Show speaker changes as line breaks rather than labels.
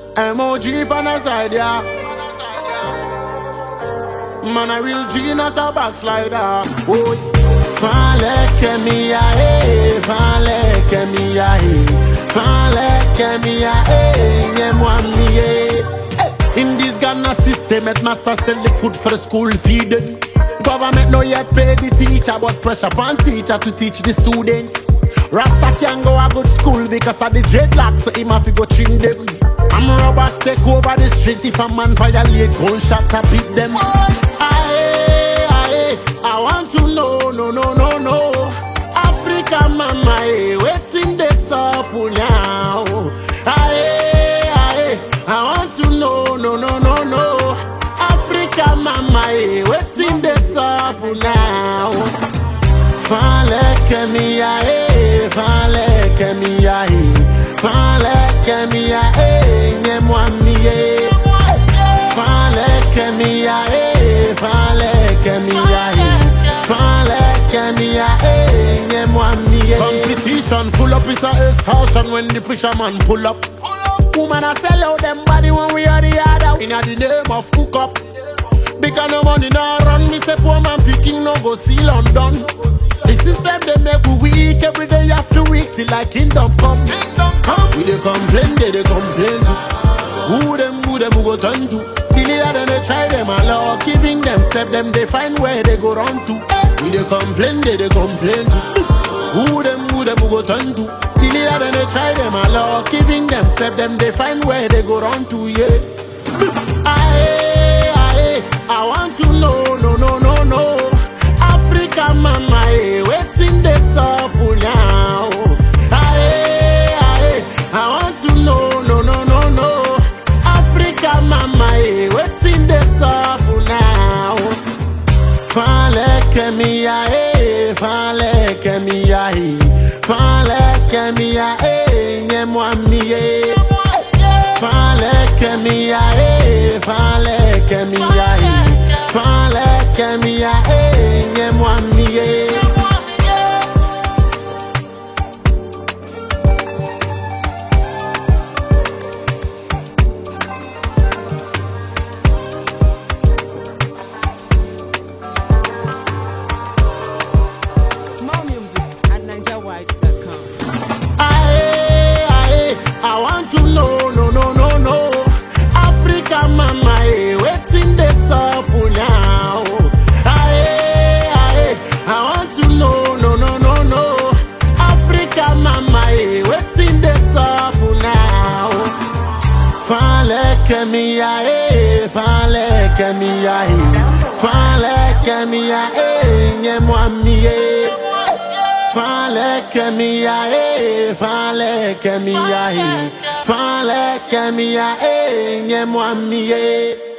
MOG on the side, yeah. Man, a real G, not a backslider. Oh, fale que mi ae, fale que mi ae, fale que mi ae, nye moi miye. In this Ghana system, headmaster sell the food for the school feeding. Government no yet pay the teacher, but pressure upon teacher to teach the student. Rasta can go a good school because of the dreadlocks, so him have to go trim them. I'm robbers take over the street if a man violate gunshot to beat them. I want to know, no. Africa mama, waiting this up now. I want to know, no. Africa mama, waiting this up now. Fale que mi ae, fale que mi ae, fale que mi ae, nye moi miye. Fale que mi ae, fale que mi ae, fale que mi ae, nye moi miye. Competition full up is a extortion when the pusher man pull up. Woman a sell out them body when we are the other. In the name of hook up. Because no money now run, me say poor man picking no go see London. The system they make we weak every day after week till like kingdom come. We they complain too. Who them go turn to? The leader then they try them all, giving them step them they find where they go run to. We they complain too. Who them go turn to? The leader then they try them all, giving them step them they find where they go run to. Yeah. I want to know, no. Africa mama, waiting this up now. I want to know, no. Africa mama, waiting this up now. Fale que mi ae, fale que mi ae, fale que mi ae, nye moi miye. Fale que mi ae, fale que mi ae, fale que mi ae, nye moi miye.
More music at NigerWide.com.
I want to know, no. Africa mama, waiting this up now. I want to know, no. Africa mama, waiting this up now. Fale que mi ae, fale que mi ae, fale que mi ae, nye moi miye. Fale que mi ae, fale que mi ae, fale que mi ae, nye moi miye.